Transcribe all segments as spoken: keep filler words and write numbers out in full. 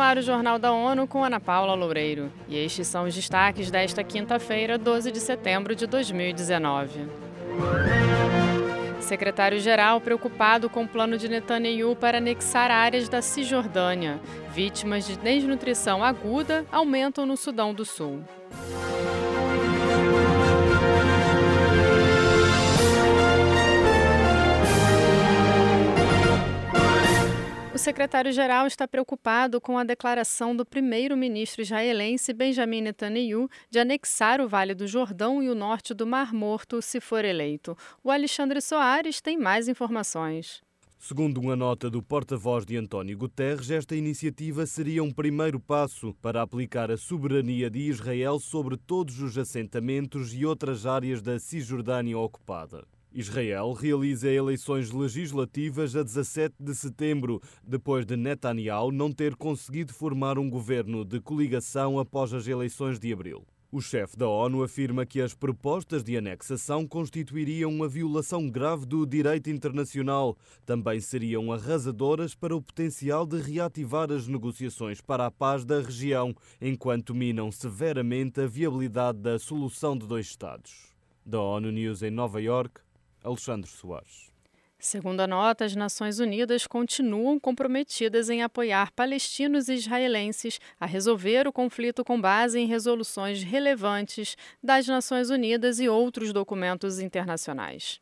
ar o Jornal da ONU com Ana Paula Loureiro. E estes são os destaques desta quinta-feira, doze de setembro de dois mil e dezenove. Secretário-geral preocupado com o plano de Netanyahu para anexar áreas da Cisjordânia. Vítimas de desnutrição aguda aumentam no Sudão do Sul. O secretário-geral está preocupado com a declaração do primeiro-ministro israelense Benjamin Netanyahu de anexar o Vale do Jordão e o norte do Mar Morto se for eleito. O Alexandre Soares tem mais informações. Segundo uma nota do porta-voz de António Guterres, esta iniciativa seria um primeiro passo para aplicar a soberania de Israel sobre todos os assentamentos e outras áreas da Cisjordânia ocupada. Israel realiza eleições legislativas a dezassete de setembro, depois de Netanyahu não ter conseguido formar um governo de coligação após as eleições de abril. O chefe da ONU afirma que as propostas de anexação constituiriam uma violação grave do direito internacional. Também seriam arrasadoras para o potencial de reativar as negociações para a paz da região, enquanto minam severamente a viabilidade da solução de dois Estados. Da ONU News em Nova Iorque, Alexandre Soares. Segundo a nota, as Nações Unidas continuam comprometidas em apoiar palestinos e israelenses a resolver o conflito com base em resoluções relevantes das Nações Unidas e outros documentos internacionais.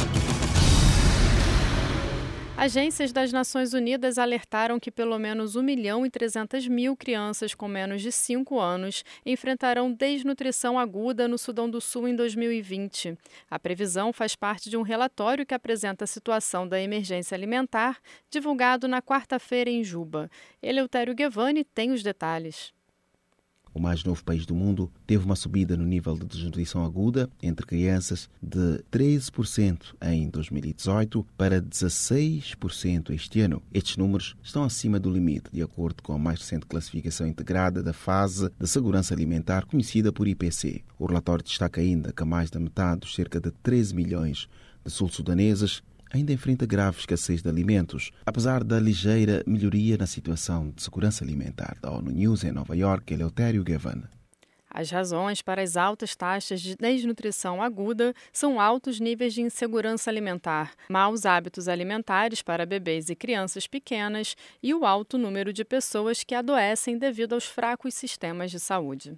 Agências das Nações Unidas alertaram que pelo menos um milhão e trezentas mil crianças com menos de cinco anos enfrentarão desnutrição aguda no Sudão do Sul em dois mil e vinte. A previsão faz parte de um relatório que apresenta a situação da emergência alimentar, divulgado na quarta-feira em Juba. Eleutério Guevani tem os detalhes. O mais novo país do mundo teve uma subida no nível de desnutrição aguda entre crianças de treze por cento em dois mil e dezoito para dezasseis por cento este ano. Estes números estão acima do limite, de acordo com a mais recente classificação integrada da fase de segurança alimentar conhecida por I P C. O relatório destaca ainda que mais da metade dos cerca de treze milhões de sul-sudaneses ainda enfrenta grave escassez de alimentos, apesar da ligeira melhoria na situação de segurança alimentar. Da ONU News em Nova Iorque, Eleutério Guevani. As razões para as altas taxas de desnutrição aguda são altos níveis de insegurança alimentar, maus hábitos alimentares para bebês e crianças pequenas e o alto número de pessoas que adoecem devido aos fracos sistemas de saúde.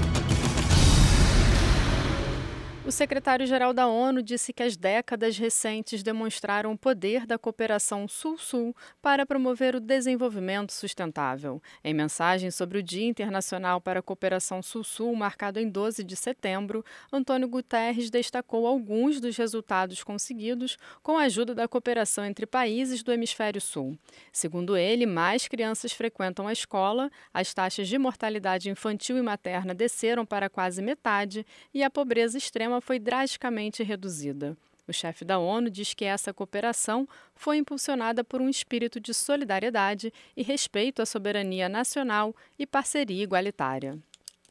O secretário-geral da ONU disse que as décadas recentes demonstraram o poder da cooperação Sul-Sul para promover o desenvolvimento sustentável. Em mensagem sobre o Dia Internacional para a Cooperação Sul-Sul, marcado em doze de setembro, Antônio Guterres destacou alguns dos resultados conseguidos com a ajuda da cooperação entre países do Hemisfério Sul. Segundo ele, mais crianças frequentam a escola, as taxas de mortalidade infantil e materna desceram para quase metade e a pobreza extrema foi drasticamente reduzida. O chefe da ONU diz que essa cooperação foi impulsionada por um espírito de solidariedade e respeito à soberania nacional e parceria igualitária.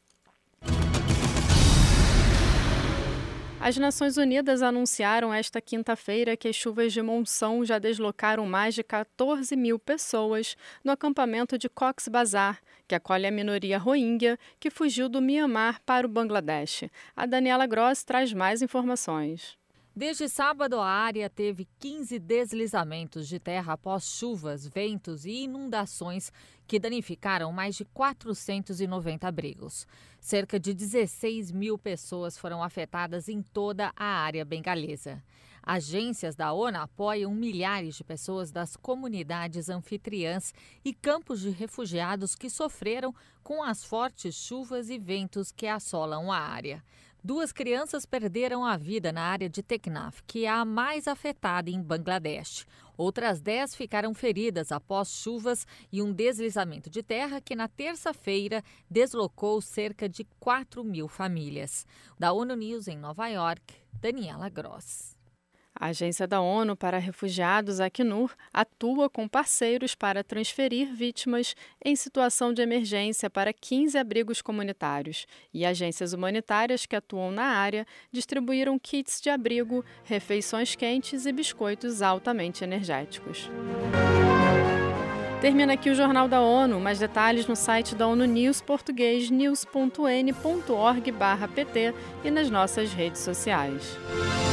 As Nações Unidas anunciaram esta quinta-feira que as chuvas de monção já deslocaram mais de quatorze mil pessoas no acampamento de Cox's Bazar, que acolhe a minoria Rohingya, que fugiu do Mianmar para o Bangladesh. A Daniela Gross traz mais informações. Desde sábado, a área teve quinze deslizamentos de terra após chuvas, ventos e inundações que danificaram mais de quatrocentos e noventa abrigos. Cerca de dezesseis mil pessoas foram afetadas em toda a área bengalesa. Agências da ONU apoiam milhares de pessoas das comunidades anfitriãs e campos de refugiados que sofreram com as fortes chuvas e ventos que assolam a área. Duas crianças perderam a vida na área de Teknaf, que é a mais afetada em Bangladesh. Outras dez ficaram feridas após chuvas e um deslizamento de terra que, na terça-feira, deslocou cerca de quatro mil famílias. Da ONU News em Nova Iorque, Daniela Gross. A Agência da ONU para Refugiados, Acnur, atua com parceiros para transferir vítimas em situação de emergência para quinze abrigos comunitários. E agências humanitárias que atuam na área distribuíram kits de abrigo, refeições quentes e biscoitos altamente energéticos. Termina aqui o Jornal da ONU. Mais detalhes no site da ONU News português, news ponto n ponto org barra pt e nas nossas redes sociais.